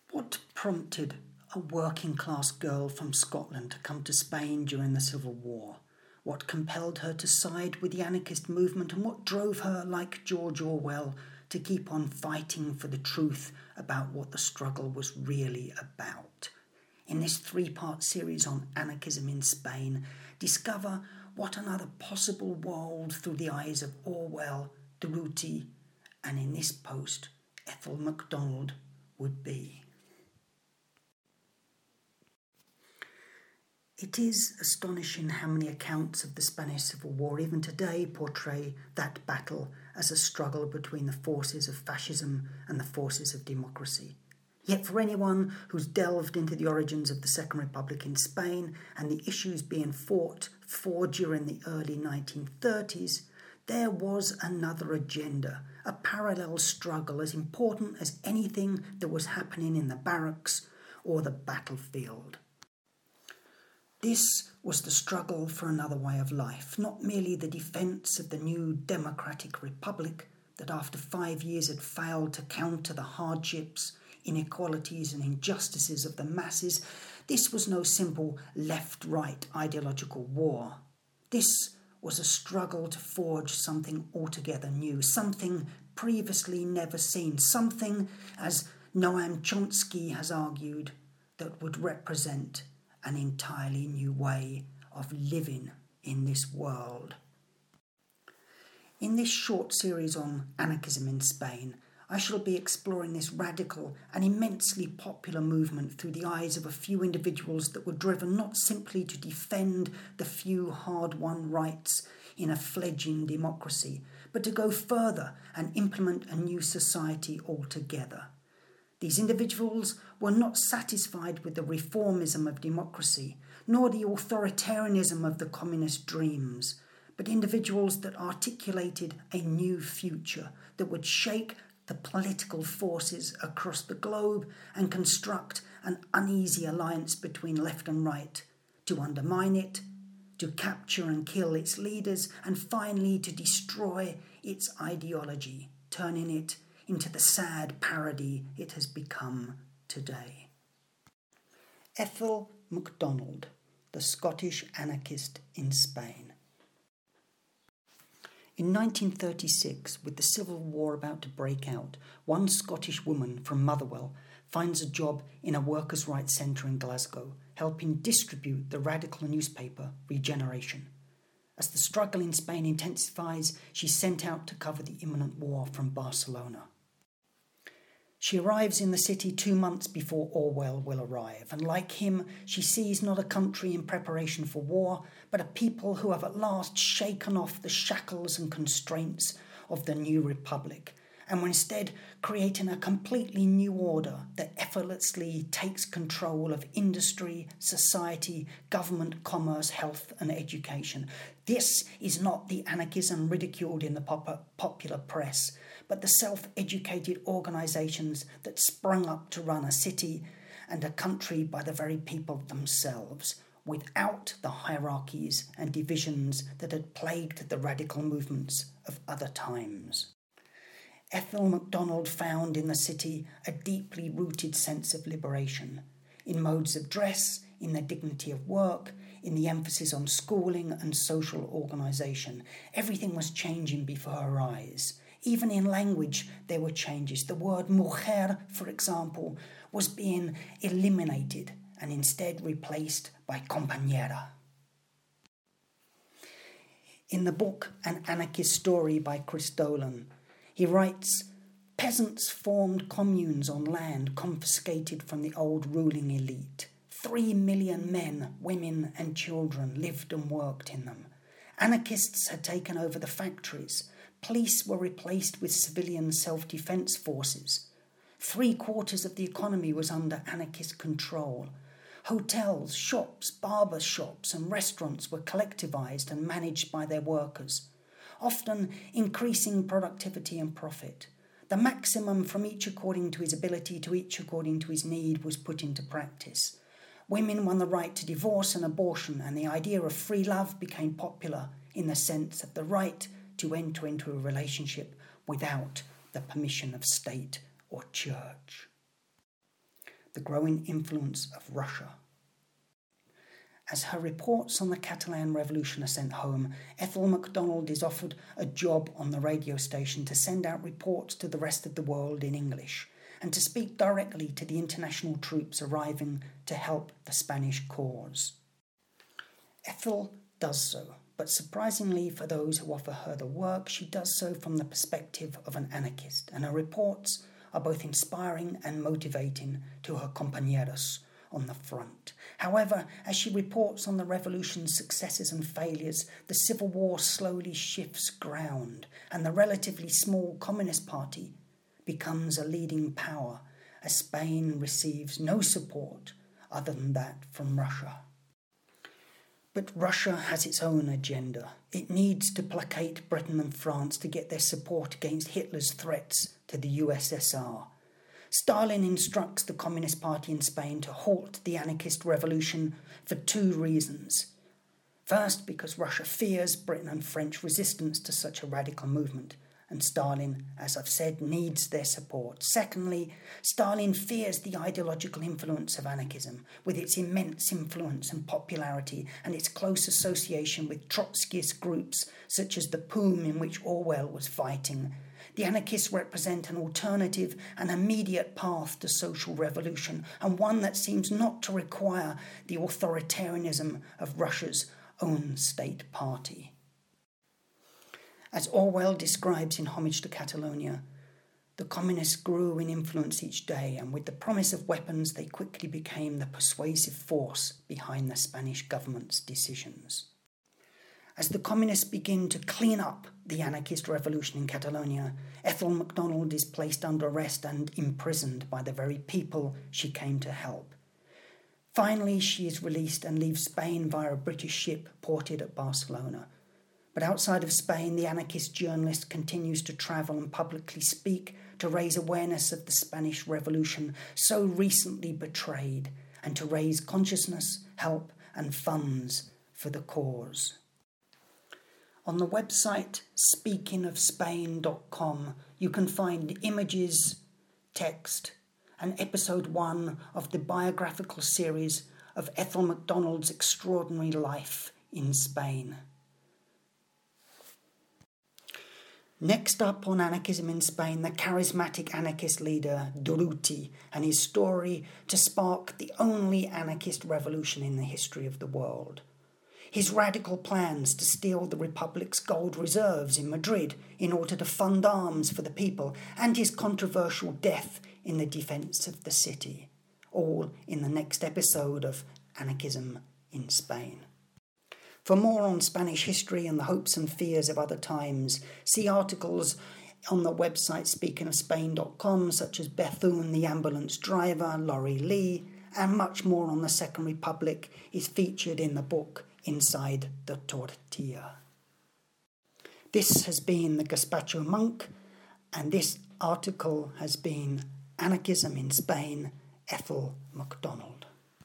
What prompted a working-class girl from Scotland to come to Spain during the Civil War? What compelled her to side with the anarchist movement, and what drove her, like George Orwell, to keep on fighting for the truth about what the struggle was really about? In this 3-part series on anarchism in Spain, discover what another possible world through the eyes of Orwell, Durruti, and in this post, Ethel McDonald would be. It is astonishing how many accounts of the Spanish Civil War even today portray that battle as a struggle between the forces of fascism and the forces of democracy. Yet for anyone who's delved into the origins of the Second Republic in Spain and the issues being fought for during the early 1930s, there was another agenda, a parallel struggle as important as anything that was happening in the barracks or the battlefield. This was the struggle for another way of life, not merely the defence of the new democratic republic that after 5 years had failed to counter the hardships, inequalities and injustices of the masses. This was no simple left-right ideological war. This was a struggle to forge something altogether new, something previously never seen, something, as Noam Chomsky has argued, that would represent an entirely new way of living in this world. In this short series on anarchism in Spain, I shall be exploring this radical and immensely popular movement through the eyes of a few individuals that were driven not simply to defend the few hard-won rights in a fledgling democracy, but to go further and implement a new society altogether. These individuals were not satisfied with the reformism of democracy, nor the authoritarianism of the communist dreams, but individuals that articulated a new future that would shake the political forces across the globe and construct an uneasy alliance between left and right, to undermine it, to capture and kill its leaders, and finally to destroy its ideology, turning it into the sad parody it has become today. Ethel McDonald, the Scottish anarchist in Spain. In 1936, with the Civil War about to break out, one Scottish woman from Motherwell finds a job in a workers' rights centre in Glasgow, helping distribute the radical newspaper Regeneration. As the struggle in Spain intensifies, she's sent out to cover the imminent war from Barcelona. She arrives in the city 2 months before Orwell will arrive, and like him, she sees not a country in preparation for war, but a people who have at last shaken off the shackles and constraints of the new republic, and were instead creating a completely new order that effortlessly takes control of industry, society, government, commerce, health and education. This is not the anarchism ridiculed in the popular press, but the self-educated organisations that sprung up to run a city and a country by the very people themselves, without the hierarchies and divisions that had plagued the radical movements of other times. Ethel McDonald found in the city a deeply rooted sense of liberation, in modes of dress, in the dignity of work, in the emphasis on schooling and social organisation. Everything was changing before her eyes. Even in language, there were changes. The word mujer, for example, was being eliminated and instead replaced by compañera. In the book An Anarchist Story by Chris Dolan, he writes, peasants formed communes on land confiscated from the old ruling elite. 3 million men, women and children lived and worked in them. Anarchists had taken over the factories. Police were replaced with civilian self-defence forces. 3/4 of the economy was under anarchist control. Hotels, shops, barber shops and restaurants were collectivised and managed by their workers, often increasing productivity and profit. The maximum from each according to his ability to each according to his need was put into practice. Women won the right to divorce and abortion, and the idea of free love became popular in the sense of the right to enter into a relationship without the permission of state or church. the growing influence of Russia. As her reports on the Catalan Revolution are sent home, Ethel MacDonald is offered a job on the radio station to send out reports to the rest of the world in English and to speak directly to the international troops arriving to help the Spanish cause. Ethel does so, but surprisingly for those who offer her the work, she does so from the perspective of an anarchist, and her reports are both inspiring and motivating to her compañeros on the front. However, as she reports on the revolution's successes and failures, the civil war slowly shifts ground, and the relatively small Communist Party becomes a leading power, as Spain receives no support other than that from Russia. But Russia has its own agenda. It needs to placate Britain and France to get their support against Hitler's threats to the USSR. Stalin instructs the Communist Party in Spain to halt the anarchist revolution for two reasons. First, because Russia fears Britain and French resistance to such a radical movement, and Stalin, as I've said, needs their support. Secondly, Stalin fears the ideological influence of anarchism, with its immense influence and popularity and its close association with Trotskyist groups such as the POUM in which Orwell was fighting. The anarchists represent an alternative and immediate path to social revolution, and one that seems not to require the authoritarianism of Russia's own state party. As Orwell describes in Homage to Catalonia, the communists grew in influence each day, and with the promise of weapons, they quickly became the persuasive force behind the Spanish government's decisions. As the communists begin to clean up the anarchist revolution in Catalonia, Ethel MacDonald is placed under arrest and imprisoned by the very people she came to help. Finally, she is released and leaves Spain via a British ship ported at Barcelona. But outside of Spain, the anarchist journalist continues to travel and publicly speak to raise awareness of the Spanish Revolution, so recently betrayed, and to raise consciousness, help, and funds for the cause. On the website speakingofspain.com, you can find images, text, and episode 1 of the biographical series of Ethel MacDonald's extraordinary life in Spain. Next up on anarchism in Spain, the charismatic anarchist leader Durruti and his story to spark the only anarchist revolution in the history of the world. His radical plans to steal the Republic's gold reserves in Madrid in order to fund arms for the people, and his controversial death in the defence of the city. All in the next episode of Anarchism in Spain. For more on Spanish history and the hopes and fears of other times, see articles on the website speakingofspain.com such as Bethune the ambulance driver, Laurie Lee, and much more on the Second Republic is featured in the book Inside the Tortilla. This has been the Gazpacho Monk, and this article has been Anarchism in Spain, Ethel MacDonald.